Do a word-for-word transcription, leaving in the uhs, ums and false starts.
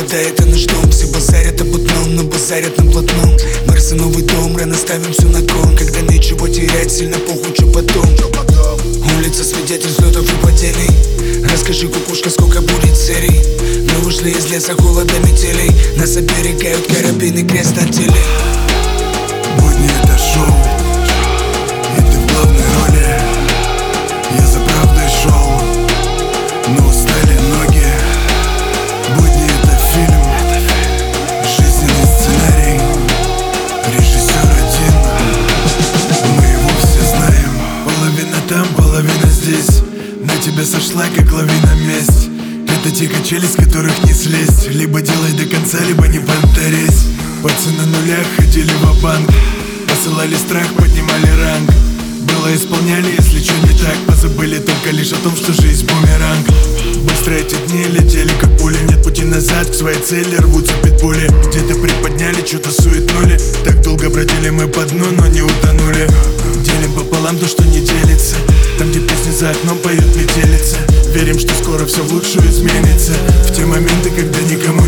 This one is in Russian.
да, это наш дом. Все базарят об одном, но базарят на блатном. Марс и новый дом, рано ставим все на кон. Когда нечего терять, сильно похуй, что потом. Улица свидетель взлетов и падений. Расскажи, кукушка, сколько будет серий. Мы ушли из леса холода метелей. Нас оберегают карабины, крест на теле. Будни — это шоу, и ты в главной роли. Я за правдой шел, но устали ноги. Будни — это фильм, жизненный сценарий. Режиссер один, мы его все знаем. Половина там, половина здесь. На тебя сошла, как лавина, месть. Это те качели, с которых не слезть. Либо делай до конца, либо не повторись. Пацы на нулях ходили ва-банк, посылали страх, поднимали ранг. Было исполняли, если что не так. Позабыли только лишь о том, что жизнь бумеранг. Быстро эти дни летели как пули. Нет пути назад, к своей цели рвутся питбули. Где-то приподняли, что-то суетнули. Так долго бродили мы по дну, но не утонули. Делим пополам то, что не делится. Там, где песни за окном поют метелица. Верим, что скоро все в лучшую изменится. В те моменты, когда никому